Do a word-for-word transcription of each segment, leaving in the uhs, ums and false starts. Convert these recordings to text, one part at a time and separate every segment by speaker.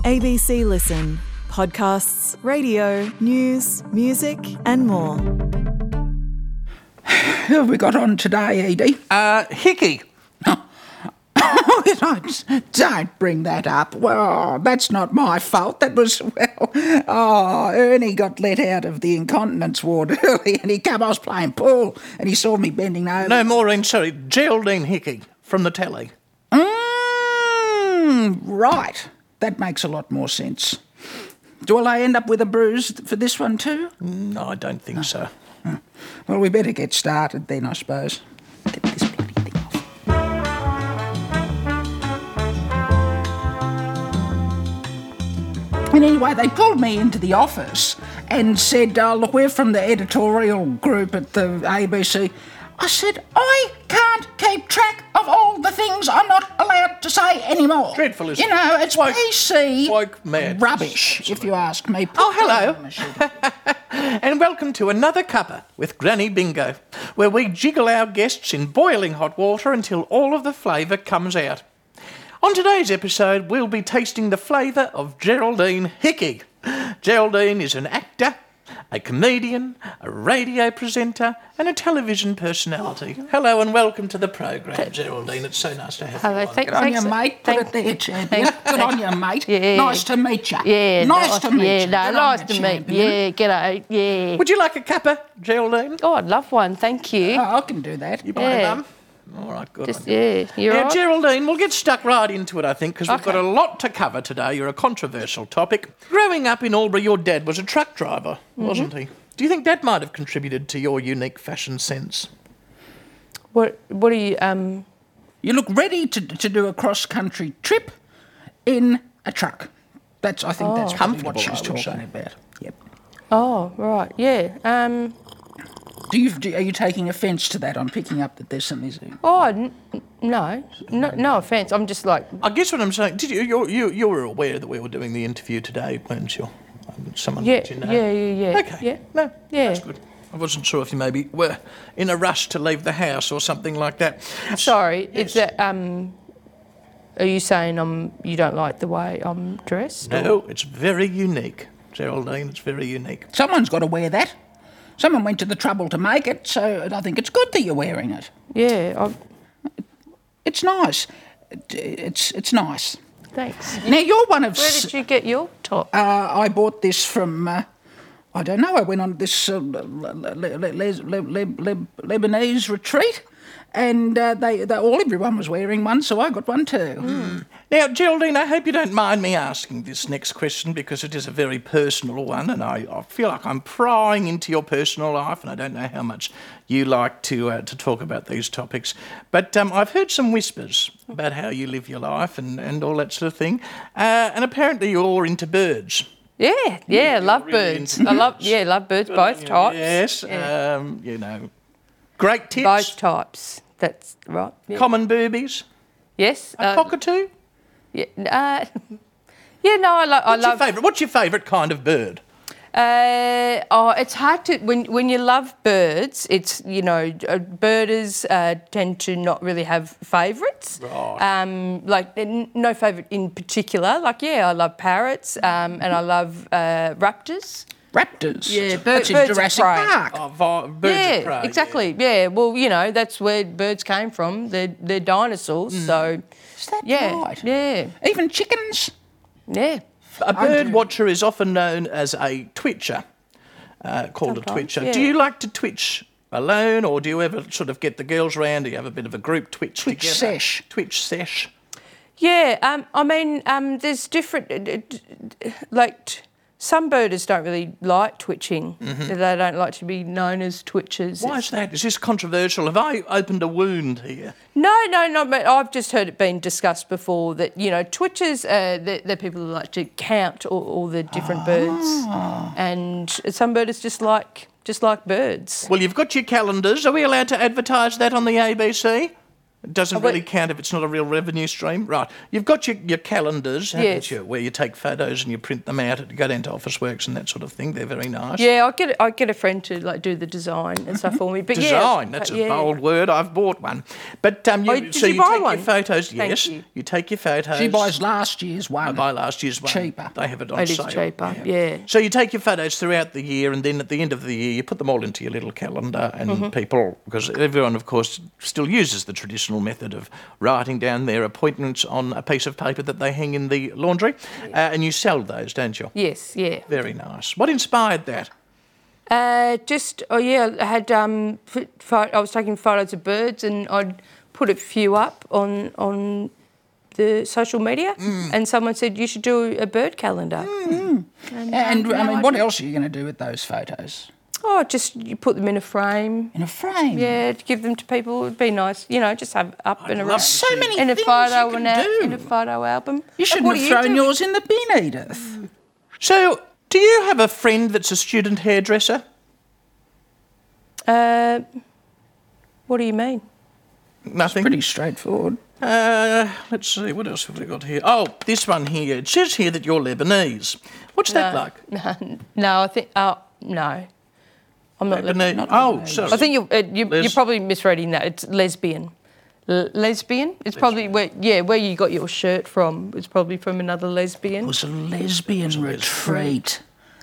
Speaker 1: A B C Listen. Podcasts, radio, news, music and more.
Speaker 2: Who have we got on today, Edie?
Speaker 3: Uh, Hickey.
Speaker 2: Don't bring that up. Well, that's not my fault. That was, well, oh, Ernie got let out of the incontinence ward early and he came, I was playing pool and he saw me bending over.
Speaker 3: No, Maureen, sorry, Geraldine Hickey from the telly.
Speaker 2: Mm, right. That makes a lot more sense. Will I end up with a bruise for this one too?
Speaker 3: No, I don't think oh. so.
Speaker 2: Oh. Well, we better get started then, I suppose. Get this bloody thing off. And anyway, they pulled me into the office and said, oh, look, we're from the editorial group at the A B C. I said, I can't keep track of all the things I'm not allowed to say anymore.
Speaker 3: Dreadful, isn't
Speaker 2: it? You know, it's
Speaker 3: woke,
Speaker 2: P C
Speaker 3: woke mad.
Speaker 2: rubbish, Absolutely. If you ask me.
Speaker 3: Oh, hello. And welcome to another cuppa with Granny Bingo, where we jiggle our guests in boiling hot water until all of the flavour comes out. On today's episode, we'll be tasting the flavour of Geraldine Hickey. Geraldine is an actor, a comedian, a radio presenter and a television personality. Hello and welcome to the program, Geraldine. It's so nice to have
Speaker 4: Hello,
Speaker 3: you on.
Speaker 4: thank,
Speaker 2: Good on
Speaker 4: thanks,
Speaker 2: you, mate. Put
Speaker 4: thank,
Speaker 2: it there, champion. Good on you, mate.
Speaker 4: Yeah.
Speaker 2: Nice to meet you.
Speaker 4: Yeah,
Speaker 2: nice,
Speaker 4: nice
Speaker 2: to meet
Speaker 4: yeah,
Speaker 2: you.
Speaker 4: No,
Speaker 2: Good
Speaker 4: nice
Speaker 2: on
Speaker 4: to
Speaker 2: you,
Speaker 4: meet
Speaker 2: champion.
Speaker 4: Yeah, g'day. Yeah.
Speaker 3: Would you like a cuppa, Geraldine?
Speaker 4: Oh, I'd love one, thank you.
Speaker 2: Oh, I can do that.
Speaker 3: You buy
Speaker 4: Yeah.
Speaker 3: Mum? All right, good
Speaker 4: Just,
Speaker 3: on you.
Speaker 4: yeah, you're
Speaker 3: Now,
Speaker 4: right.
Speaker 3: Geraldine, we'll get stuck right into it, I think, because we've
Speaker 4: Okay.
Speaker 3: got a lot to cover today. You're a controversial topic. Growing up in Albury, your dad was a truck driver,
Speaker 4: Mm-hmm.
Speaker 3: wasn't he? Do you think that might have contributed to your unique fashion sense?
Speaker 4: What, what are you, um...
Speaker 2: You look ready to to do a cross-country trip in a truck. That's I think
Speaker 4: Oh.
Speaker 2: that's probably what
Speaker 3: Comfortable,
Speaker 2: she's
Speaker 3: I would
Speaker 2: talking
Speaker 3: say.
Speaker 2: about. Yep.
Speaker 4: Oh, right, yeah. Um...
Speaker 2: Do you do, are you taking offence to that? I'm picking up that there's something.
Speaker 4: Oh, n- no. no. No offence, I'm just like...
Speaker 3: I guess what I'm saying, did you, you, you, you were aware that we were doing the interview today, weren't you? Um, Someone
Speaker 4: Yeah,
Speaker 3: let you know.
Speaker 4: yeah, yeah, yeah.
Speaker 3: Okay,
Speaker 4: Yeah.
Speaker 3: no,
Speaker 4: Yeah.
Speaker 3: that's good. I wasn't sure if you maybe were in a rush to leave the house or something like that.
Speaker 4: Sorry,
Speaker 3: Yes.
Speaker 4: is that, um... Are you saying I'm, you don't like the way I'm dressed?
Speaker 3: No, it's very unique, Geraldine, it's very unique.
Speaker 2: Someone's got to wear that. Someone went to the trouble to make it, so I think it's good that you're wearing it.
Speaker 4: Yeah, I'm...
Speaker 2: It's nice. It- It's it's nice.
Speaker 4: Thanks.
Speaker 2: Now you're one of.
Speaker 4: Where
Speaker 2: s-
Speaker 4: did you get your top?
Speaker 2: Uh, I bought this from. Uh, I don't know. I went on this uh, le- le- le- le- le- le- le- Lebanese retreat, and uh, they, they all everyone was wearing one, so I got one too.
Speaker 3: Mm. Now, Geraldine, I hope you don't mind me asking this next question because it is a very personal one and I, I feel like I'm prying into your personal life and I don't know how much you like to uh, to talk about these topics. But um, I've heard some whispers about how you live your life and, and all that sort of thing. Uh, and apparently you're all into birds.
Speaker 4: Yeah, yeah,
Speaker 3: you're
Speaker 4: love
Speaker 3: really
Speaker 4: birds.
Speaker 3: into
Speaker 4: I love,
Speaker 3: birds.
Speaker 4: yeah, love birds, both types.
Speaker 3: Yes,
Speaker 4: Yeah.
Speaker 3: um, you know, great tits,
Speaker 4: Both types. That's right. Yeah.
Speaker 3: common boobies,
Speaker 4: Yes.
Speaker 3: a
Speaker 4: uh,
Speaker 3: cockatoo.
Speaker 4: Yeah. Uh, yeah. No, I, lo- I
Speaker 3: What's your
Speaker 4: love.
Speaker 3: favourite? What's your favourite kind of bird?
Speaker 4: Uh, oh, it's hard to when when you love birds. It's you know, uh, birders uh, tend to not really have favourites.
Speaker 3: Right.
Speaker 4: Um, like n- no favourite in particular. Like yeah, I love parrots. Um, and I love uh, raptors.
Speaker 2: Raptors.
Speaker 4: Yeah, bir-
Speaker 2: that's in
Speaker 4: birds of
Speaker 2: Jurassic
Speaker 4: prey.
Speaker 2: Park.
Speaker 3: Oh, vi- birds
Speaker 4: yeah,
Speaker 3: of prey.
Speaker 4: exactly. Yeah. Well, you know, that's where birds came from. They're they're dinosaurs. So
Speaker 2: Is that
Speaker 4: yeah,
Speaker 2: right?
Speaker 4: yeah,
Speaker 2: Even chickens.
Speaker 4: yeah.
Speaker 3: A bird watcher is often known as a twitcher, uh, called
Speaker 4: Sometimes,
Speaker 3: a twitcher.
Speaker 4: yeah.
Speaker 3: Do you like to twitch alone, or do you ever sort of get the girls round? Do you have a bit of a group twitch,
Speaker 2: Twitch
Speaker 3: together?
Speaker 2: sesh.
Speaker 3: Twitch sesh.
Speaker 4: Yeah, um, I mean, um, there's different, uh, d- d- like, t- some birders don't really like twitching. They don't like to be known as twitchers.
Speaker 3: Why
Speaker 4: It's-
Speaker 3: is that? Is this controversial? Have I opened a wound here?
Speaker 4: No, no, no, but I've just heard it being discussed before that, you know, twitchers, uh, they're, they're people who like to count all, all the different birds. And some birders just like, just like birds.
Speaker 3: Well, you've got your calendars. Are we allowed to advertise that on the A B C? It doesn't
Speaker 4: Oh, but-
Speaker 3: really count if it's not a real revenue stream. Right. You've got your, your calendars, haven't
Speaker 4: Yes.
Speaker 3: you, where you take photos and you print them out and go down to Officeworks and that sort of thing. They're very nice.
Speaker 4: Yeah, I get I get a friend to like do the design and stuff for me. But
Speaker 3: Design,
Speaker 4: yeah,
Speaker 3: that's
Speaker 4: uh,
Speaker 3: a
Speaker 4: yeah.
Speaker 3: bold word. I've bought one. But um, you,
Speaker 4: Oh, did
Speaker 3: so
Speaker 4: you
Speaker 3: you,
Speaker 4: buy
Speaker 3: take
Speaker 4: one?
Speaker 3: your photos,
Speaker 4: Thank
Speaker 3: yes.
Speaker 4: you.
Speaker 3: You take your photos.
Speaker 2: She buys last year's one.
Speaker 3: I buy last year's one.
Speaker 2: Cheaper.
Speaker 3: They have it on
Speaker 4: It is
Speaker 3: sale.
Speaker 4: cheaper, yeah.
Speaker 3: So you take your photos throughout the year, and then at the end of the year, you put them all into your little calendar, and
Speaker 4: Mm-hmm.
Speaker 3: people, because everyone, of course, still uses the traditional method of writing down their appointments on a piece of paper that they hang in the laundry, uh, and you sell those, don't you?
Speaker 4: Yes, yeah.
Speaker 3: Very nice. What inspired that?
Speaker 4: Uh, just oh yeah, I had um, f- pho- I was taking photos of birds, and I'd put a few up on on the social media,
Speaker 3: Mm.
Speaker 4: and someone said you should do a bird calendar.
Speaker 2: And,
Speaker 4: um,
Speaker 2: I
Speaker 4: now
Speaker 2: mean,
Speaker 4: I
Speaker 2: what
Speaker 4: do-
Speaker 2: else are you going to do with those photos?
Speaker 4: Oh, just you put them in a frame.
Speaker 2: In a frame?
Speaker 4: Yeah, to give them to people. It'd be nice, you know, just have up and
Speaker 3: love
Speaker 4: around.
Speaker 3: to
Speaker 2: So
Speaker 3: see-
Speaker 2: many
Speaker 4: in a
Speaker 2: things
Speaker 4: photo
Speaker 2: you
Speaker 4: and
Speaker 2: can
Speaker 4: a,
Speaker 2: do.
Speaker 4: in a photo album.
Speaker 2: You
Speaker 4: Like,
Speaker 2: shouldn't
Speaker 4: what
Speaker 2: have
Speaker 4: do you
Speaker 2: thrown
Speaker 4: do?
Speaker 2: yours in the bin, Edith.
Speaker 3: So, do you have a friend that's a student hairdresser?
Speaker 4: Uh, what do you mean?
Speaker 3: Nothing.
Speaker 2: Pretty straightforward.
Speaker 3: Uh, let's see, what else have we got here? Oh, this one here. It says here that you're Lebanese. What's that
Speaker 4: No.
Speaker 3: like?
Speaker 4: No, no, I think. Oh, no. I'm not.
Speaker 3: Lebanese.
Speaker 4: Lebanese.
Speaker 3: Oh, sorry.
Speaker 4: I think you're, uh, you,
Speaker 3: Les-
Speaker 4: you're probably misreading that. It's lesbian. L- lesbian? It's probably where, yeah, where you got your shirt from. It's probably from another lesbian.
Speaker 2: It was a lesbian retreat.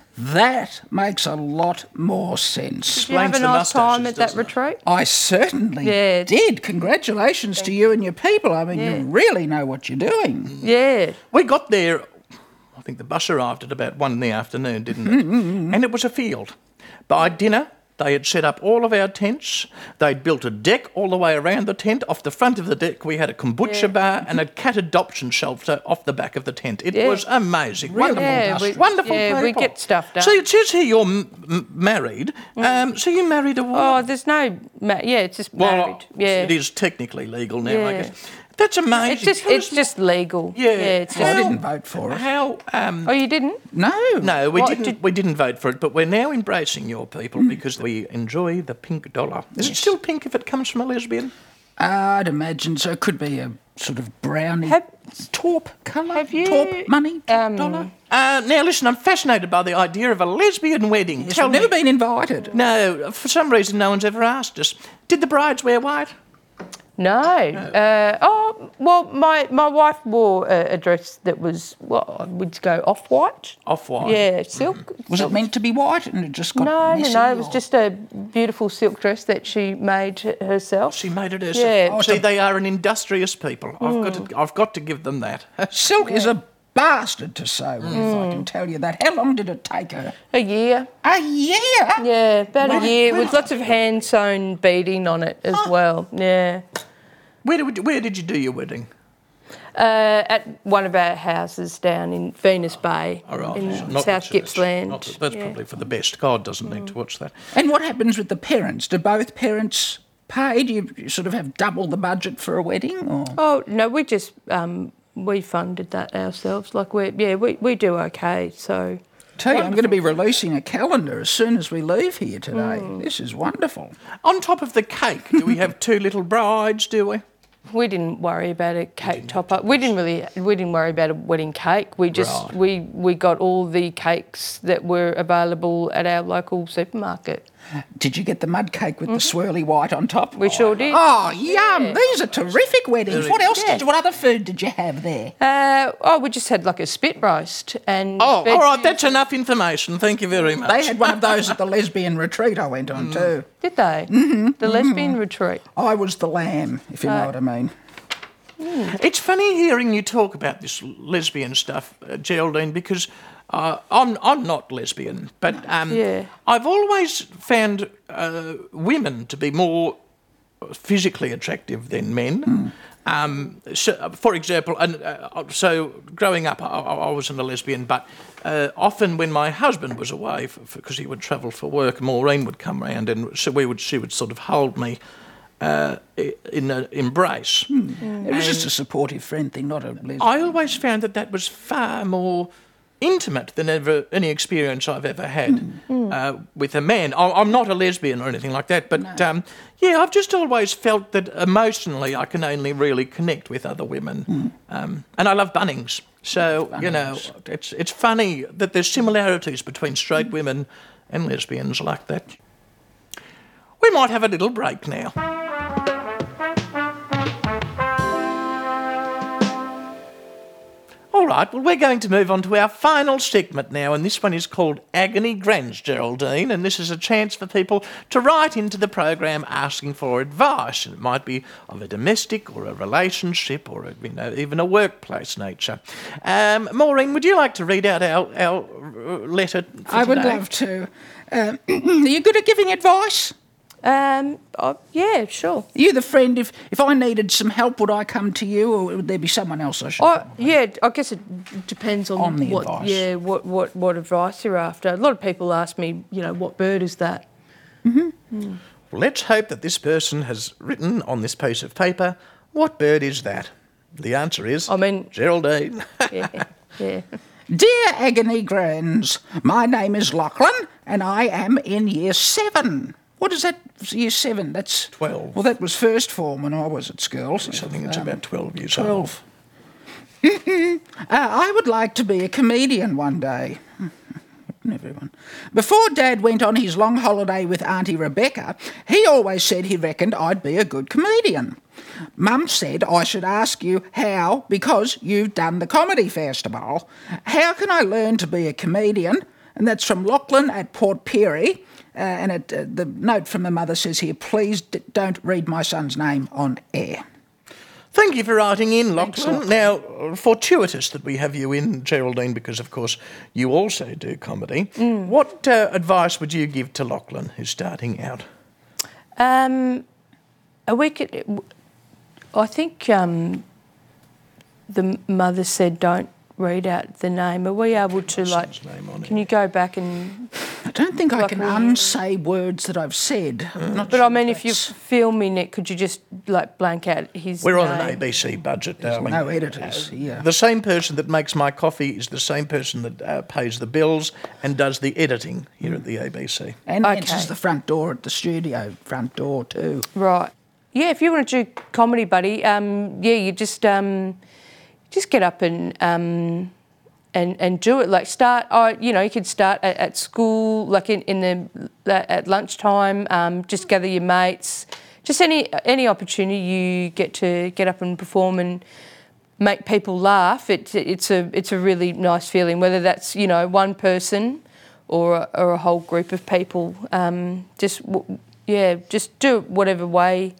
Speaker 2: That makes a lot more sense.
Speaker 4: Did you have a
Speaker 3: explains the
Speaker 4: nice time
Speaker 3: moustaches,
Speaker 4: at that
Speaker 3: doesn't it?
Speaker 4: retreat?
Speaker 2: I certainly
Speaker 4: Yeah.
Speaker 2: did. Congratulations to you and your people. I mean,
Speaker 4: Yeah.
Speaker 2: you really know what you're doing.
Speaker 4: Yeah.
Speaker 3: We got there, I think the bus arrived at about one in the afternoon, didn't it? And it was a field. By dinner, they had set up all of our tents. They'd built a deck all the way around the tent. Off the front of the deck, we had a kombucha
Speaker 4: Yeah.
Speaker 3: bar and a cat adoption shelter off the back of the tent. It
Speaker 4: Yeah.
Speaker 3: was amazing.
Speaker 2: Really?
Speaker 3: Wonderful.
Speaker 4: Yeah, we,
Speaker 3: Wonderful
Speaker 4: yeah, we
Speaker 3: people.
Speaker 4: get stuff done.
Speaker 3: So it says here you're m- m- married. Um, so you married a woman?
Speaker 4: Oh, there's no, ma- yeah, it's just
Speaker 3: well,
Speaker 4: married. Yeah.
Speaker 3: it is technically legal now, I
Speaker 4: Yeah.
Speaker 3: guess. That's amazing.
Speaker 4: It's just,
Speaker 3: Tell
Speaker 4: it's
Speaker 3: us
Speaker 4: just legal.
Speaker 3: Yeah.
Speaker 4: it's
Speaker 2: I
Speaker 4: just.
Speaker 3: How-
Speaker 2: didn't vote for it.
Speaker 3: How? Um,
Speaker 4: Oh, you didn't?
Speaker 2: No.
Speaker 3: no, we
Speaker 4: What
Speaker 3: didn't.
Speaker 4: did-
Speaker 3: We didn't vote for it, but we're now embracing your people because we enjoy the pink dollar. Is it
Speaker 2: Yes.
Speaker 3: still pink if it comes from a lesbian?
Speaker 2: I'd imagine so. It could be a sort of browny
Speaker 4: Have-
Speaker 2: taupe colour.
Speaker 4: Have you,
Speaker 2: Taupe money? Taupe
Speaker 4: um,
Speaker 2: dollar?
Speaker 3: Uh, now listen, I'm fascinated by the idea of a lesbian wedding.
Speaker 2: Yes,
Speaker 3: Tell
Speaker 2: we've never
Speaker 3: me.
Speaker 2: been invited.
Speaker 3: No, for some reason, no one's ever asked us. Did the brides wear white?
Speaker 4: No. Uh, oh, well, my, my wife wore a, a dress that was, well, we'd go off-white.
Speaker 3: Off-white.
Speaker 4: Yeah, silk.
Speaker 2: Was it meant to be white and it just got
Speaker 4: No, no,
Speaker 2: messy?
Speaker 4: no. It was
Speaker 2: or-
Speaker 4: just a beautiful silk dress that she made herself.
Speaker 3: She made it herself.
Speaker 4: Yeah.
Speaker 3: Oh, see, they are an industrious people. I've got to. I've got to give them that.
Speaker 2: Silk is a bastard to sew, if
Speaker 4: Mm.
Speaker 2: I can tell you that. How long did it take her?
Speaker 4: A year.
Speaker 2: A year?
Speaker 4: Yeah, about
Speaker 2: What
Speaker 4: a
Speaker 2: a-
Speaker 4: year
Speaker 2: what
Speaker 4: with
Speaker 2: a-
Speaker 4: lots of hand sewn beading on it as well. Yeah.
Speaker 3: Where did Where did you do your wedding?
Speaker 4: Uh, at one of our houses down in Venus Bay
Speaker 3: All right.
Speaker 4: in
Speaker 3: so not
Speaker 4: South
Speaker 3: the church.
Speaker 4: Gippsland.
Speaker 3: Not the- that's
Speaker 4: Yeah.
Speaker 3: probably for the best. God doesn't need to watch that.
Speaker 2: And what happens with the parents? Do both parents pay? Do you you sort of have double the budget for a wedding? Or?
Speaker 4: Oh no, we just um, we funded that ourselves. Like we yeah we, we do okay. So
Speaker 2: Tell you, I'm going to be releasing a calendar as soon as we leave here today.
Speaker 4: Mm.
Speaker 2: This is wonderful.
Speaker 3: On top of the cake, do we have two little brides? Do we?
Speaker 4: we didn't worry about a cake topper. We didn't really we didn't worry about a wedding cake. We just
Speaker 3: Right.
Speaker 4: we we got all the cakes that were available at our local supermarket.
Speaker 2: Did you get the mud cake with the swirly white on top?
Speaker 4: We sure did.
Speaker 2: Oh, yum!
Speaker 4: Yeah.
Speaker 2: These are terrific weddings. What else
Speaker 4: Yeah.
Speaker 2: did you, what other food did you have there?
Speaker 4: Uh, oh, we just had like a spit roast and.
Speaker 3: Oh,
Speaker 4: veg-
Speaker 3: all right. That's enough information. Thank you very much.
Speaker 2: They had one of those at the lesbian retreat I went on too.
Speaker 4: Did they? Mm-hmm, the lesbian retreat.
Speaker 2: I was the lamb, if you know what I mean.
Speaker 3: It's funny hearing you talk about this lesbian stuff, uh, Geraldine, because uh, I'm I'm not lesbian, but um,
Speaker 4: Yeah.
Speaker 3: I've always found uh, women to be more physically attractive than men. Um, so, uh, for example, and uh, so growing up, I, I I wasn't a lesbian, but uh, often when my husband was away, because he would travel for work, Maureen would come round, and so we would she would sort of hold me uh, i- in an embrace.
Speaker 2: It was just a supportive friend thing, not a lesbian.
Speaker 3: I always found that that was far more intimate than ever any experience I've ever had mm. uh, with a man. I- I'm not a lesbian or anything like that, but no. um, yeah, I've just always felt that emotionally I can only really connect with other women. Mm. Um, and I love Bunnings. So, Bunnings. you know, it's it's funny that there's similarities between straight mm. women and lesbians like that. We might have a little break now. All right, well, we're going to move on to our final segment now, and this one is called Agony Grants, Geraldine, and this is a chance for people to write into the program asking for advice, and it might be of a domestic or a relationship or, a, you know, even a workplace nature. Um, Maureen, would you like to read out our, our letter for
Speaker 2: I
Speaker 3: today?
Speaker 2: would love to. Um, are you good at giving advice?
Speaker 4: Um, oh, yeah, sure.
Speaker 2: Are you the friend? If if I needed some help, would I come to you, or would there be someone else I should?
Speaker 4: Oh, yeah, I guess it depends on,
Speaker 2: on the
Speaker 4: what,
Speaker 2: advice.
Speaker 4: yeah, what, what, what advice you're after. A lot of people ask me, you know, what bird is that?
Speaker 2: Mm-hmm.
Speaker 4: Mm.
Speaker 3: Well, let's hope that this person has written on this piece of paper, what bird is that? The answer is
Speaker 4: I mean,
Speaker 3: Geraldine.
Speaker 4: yeah, yeah.
Speaker 2: Dear Agony Grants, my name is Lachlan, and I am in year seven. What is that, year seven? That's...
Speaker 3: twelve.
Speaker 2: Well, that was first form when I was at school. So,
Speaker 3: I think it's
Speaker 2: um,
Speaker 3: about twelve years
Speaker 2: twelve. uh, I would like to be a comedian one day. Everyone. Before Dad went on his long holiday with Auntie Rebecca, he always said he reckoned I'd be a good comedian. Mum said I should ask you how, because you've done the comedy festival. How can I learn to be a comedian? And that's from Lachlan at Port Pirie. Uh, and it, uh, the note from the mother says here, please d- don't read my son's name on air.
Speaker 3: Thank you for writing in, Lachlan. Now, fortuitous that we have you in, Geraldine, because, of course, you also do comedy. Mm. What uh, advice would you give to Lachlan, who's starting out?
Speaker 4: Um, a week... I think um, the mother said don't read out the name. Are we able to, like... Can you go back and...
Speaker 2: I don't think I can unsay words that I've said. I'm not
Speaker 4: But
Speaker 2: sure
Speaker 4: I mean,
Speaker 2: that's...
Speaker 4: if you film me, Nick, could you just, like, blank out his
Speaker 3: We're
Speaker 4: name?
Speaker 3: on an A B C budget,
Speaker 2: There's
Speaker 3: darling.
Speaker 2: no editors here.
Speaker 3: The same person that makes my coffee is the same person that uh, pays the bills and does the editing here at the A B C.
Speaker 2: And
Speaker 4: Okay.
Speaker 2: answers the front door at the studio, front door too.
Speaker 4: Right. Yeah, if you want to do comedy, buddy, um, yeah, you just um, just get up and um, and and do it. Like start, oh, you know, you could start at, at school, like in, in the at lunchtime. Um, just gather your mates. Just any any opportunity you get to get up and perform and make people laugh. It, it's a it's a really nice feeling. Whether that's, you know, one person or a, or a whole group of people. Um, just yeah, just do it whatever way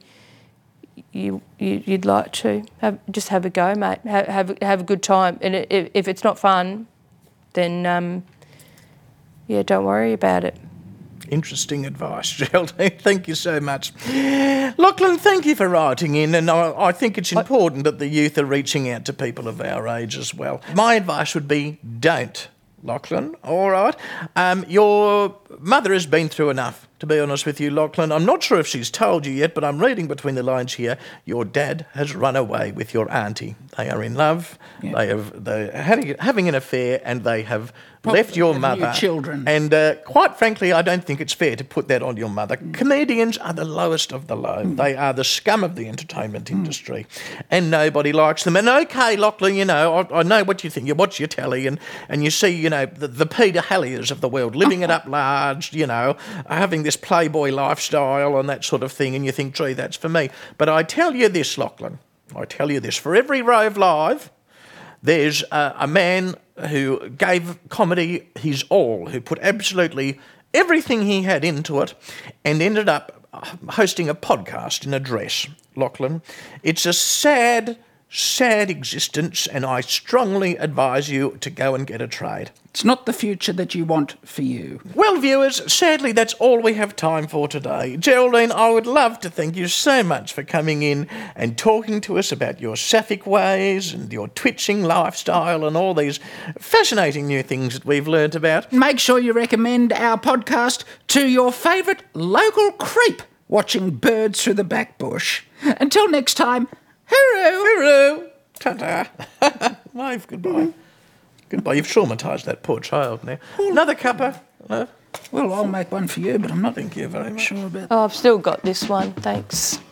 Speaker 4: You, you you'd like to have, just have a go, mate. Have have, have a good time, and if, if it's not fun, then um, yeah, don't worry about it.
Speaker 3: Interesting advice, Geraldine. Thank you so much. Lachlan, thank you for writing in, and I, I think it's important that the youth are reaching out to people of our age as well. My advice would be don't, Lachlan, all right? Um, your mother has been through enough, to be honest with you, Lachlan. I'm not sure if she's told you yet, but I'm reading between the lines here. Your dad has run away with your auntie. They are in love. Yeah. They have they're having, having an affair, and they have Probably left your mother.
Speaker 2: Your children.
Speaker 3: And uh, quite frankly, I don't think it's fair to put that on your mother. Mm. Comedians are the lowest of the low. Mm. They are the scum of the entertainment mm. industry, and nobody likes them. And okay, Lachlan, you know, I, I know what you think. You watch your telly, and, and you see, you know, the, the Peter Halliers of the world living it up large, you know, having this playboy lifestyle and that sort of thing, and you think, gee, that's for me. But I tell you this, Lachlan, I tell you this, for every Rove Live, there's a, a man who gave comedy his all, who put absolutely everything he had into it, and ended up hosting a podcast in a dress, Lachlan. It's a sad, sad existence, and I strongly advise you to go and get a trade.
Speaker 2: It's not the future that you want for you.
Speaker 3: Well, viewers, sadly that's all we have time for today. Geraldine, I would love to thank you so much for coming in and talking to us about your sapphic ways and your twitching lifestyle and all these fascinating new things that we've learnt about.
Speaker 2: Make sure you recommend our podcast to your favourite local creep watching birds through the back bush. Until next time, hooroo!
Speaker 3: Hooroo! Ta-ta! Wave goodbye. Goodbye. You've traumatised that poor child now. Another cuppa. No?
Speaker 2: Well, I'll make one for you, but I'm not
Speaker 3: Thank you very much.
Speaker 2: sure about
Speaker 4: Oh, I've still got this one, thanks.